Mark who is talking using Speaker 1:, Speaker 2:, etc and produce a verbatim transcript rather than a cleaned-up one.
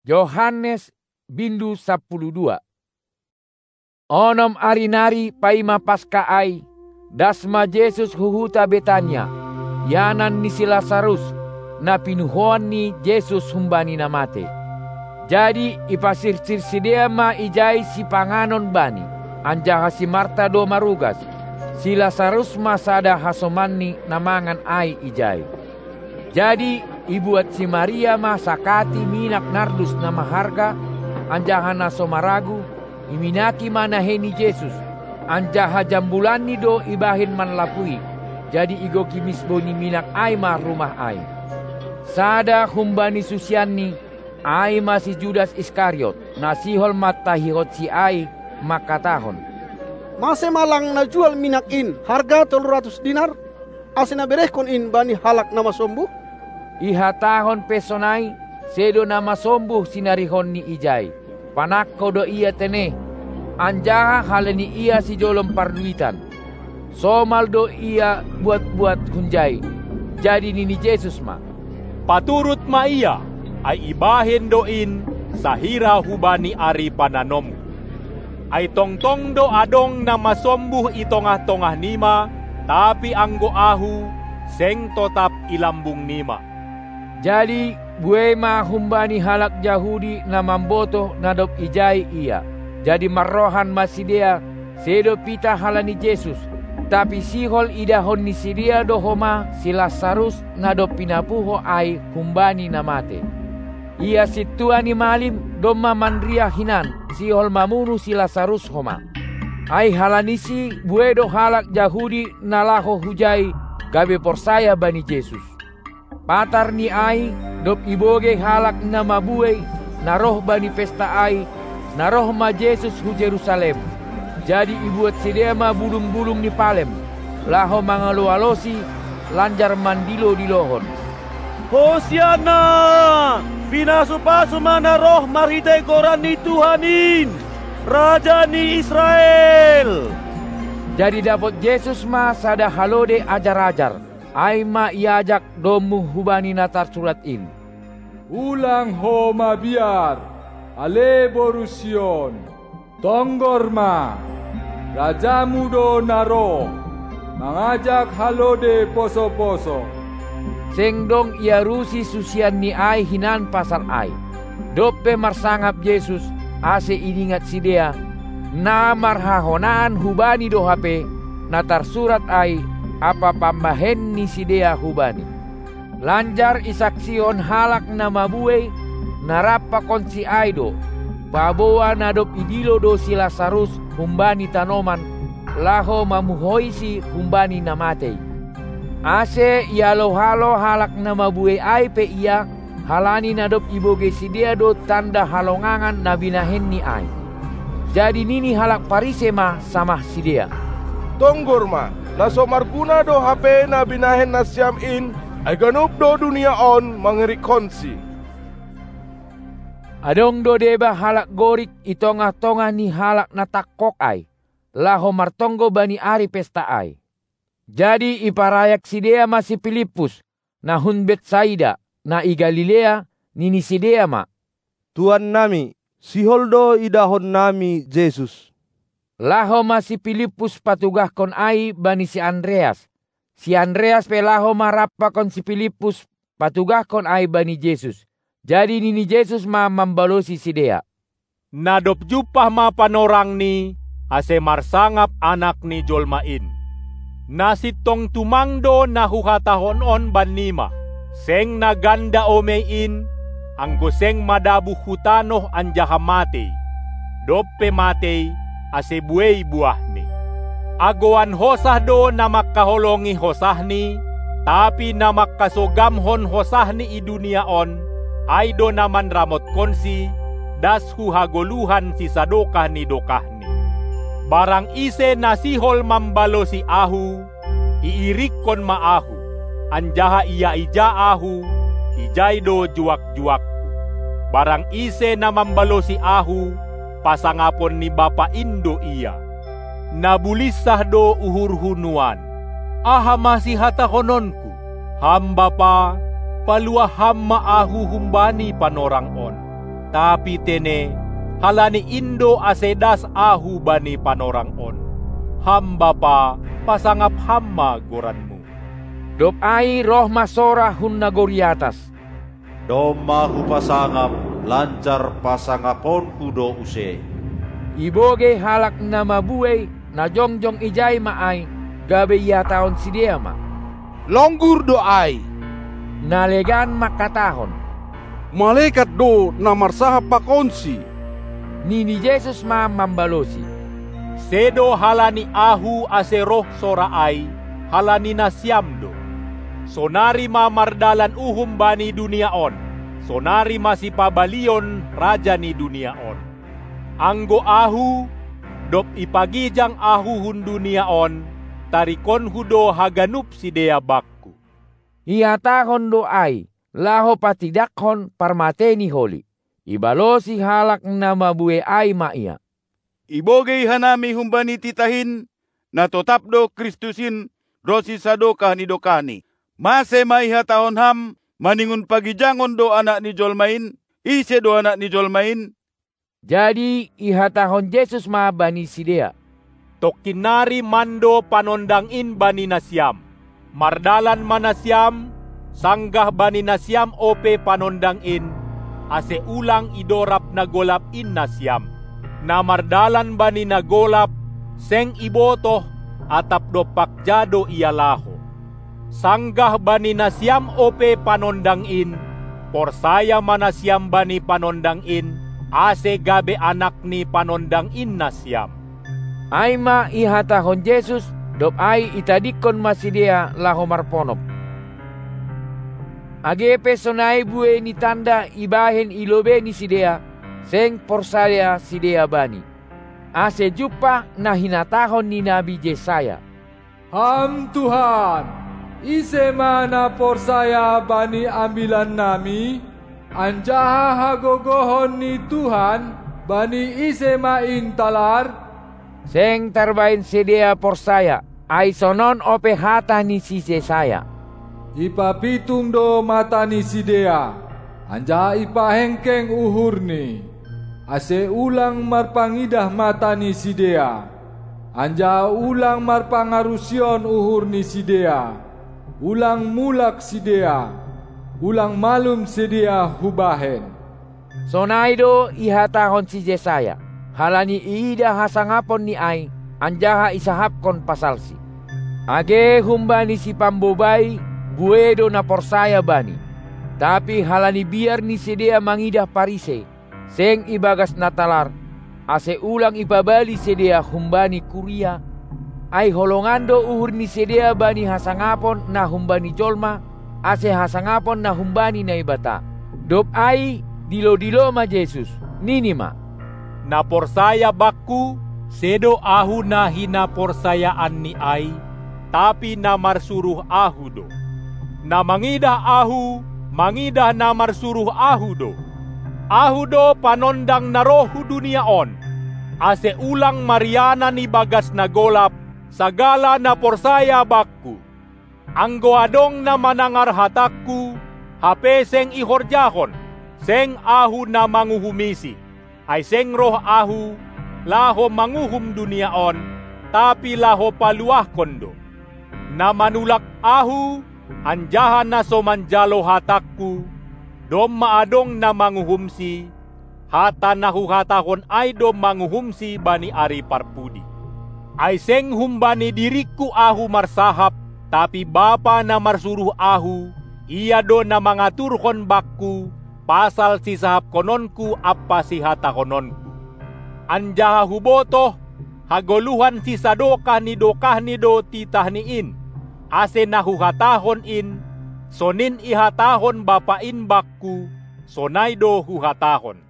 Speaker 1: Yohanes bindu sepuluh dua. Onom arinari paima paska ai, dasma Jesus huhuta Betania, yanan ni si Lazarus, na pinuhoan ni Jesus humbani namate. Jadi ipasir-sir sidea ma ijai si panganon bani, anjaha si Marta do marugas, si Lazarus ma sada hasomanni namangan ai ijai. Jadi ibuat si Maria ma sakati minak nardus na maharga, anjaha na somaragu, iminaki mana heni Jesus, anjaha jambulani do ibahin man lapui, jadi igo kimis boni minak ai ma rumah ai. Sada humbani susianni, ai masih Judas Iskariot, nasihol matahirot si ai makatahon.
Speaker 2: Mase malang na jual minak in, harga tolu ratus dinar, asina berehkon in bani halak nama sombuh.
Speaker 1: Ihatahon pesonai, sedo nama sombuh sinarihon ni ijai. Panakko do iya tene, anjaha haleni iya si jolom parduitan. Somal do iya buat-buat hunjai, jadi nini Jesus ma.
Speaker 3: Paturut ma iya, ay ibahin doin sahira hubani ari pananom. Ay tongtong do adong na masombuh itongah-tongah nima, tapi anggo ahu seng totap ilambung nima.
Speaker 1: Jadi buema humbani halak Yahudi na mamboto nadop ijai iya. Jadi marrohan masidea sedo pita halani Jesus. Tapi sihol idahon ni sidia dohoma si Lazarus nadop pinapuho ai humbani namate. Ia situani malim doma mandria hinan sihol mamunu si Lazarus homa. Ai halanisi buedo halak Yahudi nalaho hujai gabe porsaya bani Jesus. Patar ni ai dop iboge halak nama buei naroh bani pesta ai naroh ma Jesus hu Jerusalem. Jadi ibuat sidea ma bulung-bulung ni palem laho mangalu-alosi lanjar mandilo di lohon.
Speaker 4: Hosiana, pinasupasu mana roh marhitay koran ni Tuhanin, Raja ni Israel.
Speaker 1: Jadi dapat Jesus ma sada halode ajar-ajar, ai ma iajak domu hubani natar surat in.
Speaker 5: Ulang ho mabiar, ale borusion, tonggor ma, rajamu do naro, mengajak halode poso-poso.
Speaker 1: Sengdong ia rusi susian ni ai hinan pasar ai. Dope marsangap Yesus ase iningat sidea. Na marhahonan hubani do hape natar surat ai apa pambahen ni sidea hubani. Lanjar isaksion halak nama buei narapa konsi ai do. Paboa nadop idilo do si Lazarus humbani tanoman laho mamuhoisi humbani namatei. Ase ialo-halo halak nama buai ai pe ia halani nadop iboge sidia do tanda halongangan nabinahen ni ai. Jadi nini halak parise ma sama sidia.
Speaker 6: Tonggor ma, naso marguna do hape nabinahen nasyam in, ay ganup do dunia on mangerik konsi.
Speaker 1: Adong do deba halak gorik itongah-tongah ni halak natakok ai. Laho martonggo bani ari pesta ai. Jadi iparayak sidea ma si Filipus, na hun Betsaida, na i Galilea, nini sidea ma.
Speaker 4: Tuan nami, siholdo idahon nami Jesus.
Speaker 1: Laho ma si Filipus patugah kon ai bani si Andreas. Si Andreas pe laho marapa kon si Filipus patugah kon ai bani Jesus. Jadi nini Jesus ma mambalosi sidea.
Speaker 3: Nadop jupah ma panorang ni, ase marsangap anak ni Jolmain. Nasitong tumangdo na huhatahon on banima, seng naganda omein, ang goseng madabu hutanoh anjaha matei, doppe matei, ase buey buahni. Agoan hosah do na makkaholongi hosahni, tapi na makkasogamhon hosahni i dunia on, ay do naman ramot konsi, das huhagoluhan si sadokah ni dokahni. Barang ise nasihol mambalo si ahu, iirikon maahu, anjaha iya ija ahu, ijay do juak-juakku. Barang ise na mambalo si ahu, pasangapon ni bapa indo iya. Nabulisah do uhurhunuan, aha masih hatahononku, hamba pa, paluah hamma ahu humbani panorang on. Tapi tene, halani indo asedas ahu bani panorang on. Hamba pa, pasangap hamma goranmu.
Speaker 1: Dop ai roh masora hun nagori atas.
Speaker 7: Doma hu pasangap, lancar pasangapon hudo use.
Speaker 1: Iboge halak na mabuhay na jongjong ijay maay gabe iya taon si dia ma.
Speaker 2: Longgur doai.
Speaker 1: Nalegan makatahon.
Speaker 2: Malaikat do na marsaha pakonsi.
Speaker 1: Nini Jesus ma mambalosi.
Speaker 3: Sedo halani ahu ase roh soraay, halani nasyamdo. Sonari ma mardalan uhum bani dunia on. Sonari masipabalion raja ni dunia on. Anggo ahu, dop ipagijang ahu hun dunia on, tarikon hudo haganup si dea bakku.
Speaker 1: Ihatahon do ay, laho patidakhon parmateni holi. Ibalosi halak na mabuhay ay maia.
Speaker 8: Ibogay hanami humbani titahin, na totapdo Kristusin rosi sadokah ni dokani. Mase maihatahon ham, maningun pagijangon do anak ni Jolmain, ise do anak ni Jolmain.
Speaker 1: Jadi ihatahon Jesus ma bani sidea.
Speaker 3: Tokinari mando panondangin bani nasyam. Mardalan manasyam, sanggah bani nasyam ope panondangin, ase ulang idorap na golap in nasyam. Na mardalan bani na golap, seng ibotoh atap dopak jado ialaho. Sanggah bani nasyam ope panondangin, porsaya manasyam bani panondangin, ase gabe anak ni panondangin nasyam.
Speaker 1: Ay ma ihatahon Jesus, dop ay itadikon masidea laho marponop. Age pesonai bue ni tanda ibahen ilobe ni sidea, seng porsaya sidea bani. Ase jupa na hinatahon ni Nabi Yesaya.
Speaker 5: Ham Tuhan, ise mana porsaya bani ambilan nami, anjaha hagogohon ni Tuhan, bani ise main talar.
Speaker 1: Seng tarbain sidea porsaya, ay sonon ope hata ni si Yesaya.
Speaker 5: Ipapitung do mata ni sidea, anjaha ipahengkeng uhur ni. Ase ulang marpangidah mata ni sidea, anjaha ulang marpangarusion uhur ni sidea. Ulang mulak sidea, ulang malum sidea hubahen.
Speaker 1: Sonaido ihatahon si Yesaya, halani iida hasangapon ni ay, anjaha isahapkon pasalsi. Age humbani si pambobai, buedo na porsaya bani. Tapi halani biar ni sidea mangidah parise, seng ibagas natalar, ase ulang ipabali sidea humbani kuria. Ay holongando uhur ni sidea bani hasangapon na humbani jolma, ase hasangapon na humbani na ibata. Dop ay dilo-dilo ma Jesus, nini ma.
Speaker 3: Na porsaya bakku, sedo ahu na hinaporsayaan ni ay, tapi na marsuruh ahu do. Na mangidah ahu, mangidah na marsuruh ahu do. Ahu do panondang na rohu dunia on, ase ulang mariana ni bagas na golap, sagala na porsaya bakku. Anggo adong na manangar hatakku, hape seng ihorjahon, seng ahu na manguhumisi. Ay seng roh ahu, laho manguhum dunia on, tapi laho paluah kondo. Na manulak ahu, anjahan na somanjalo hatakku, dom maadong na manguhumsi, hata nahuhatahon ay dom manguhumsi bani ari parpudi. Ay seng humbani diriku ahu marsahap, tapi bapa na marsuruh ahu, iya do na mangaturhon bakku, pasal si sahap kononku apa si hata kononku. Anjaha hubotoh, hagoluhan si sadokah ni dokah ni do titah ni in, ase nahuhatahon in, sonin ihatahon bapain bakku, sonay do huhatahon.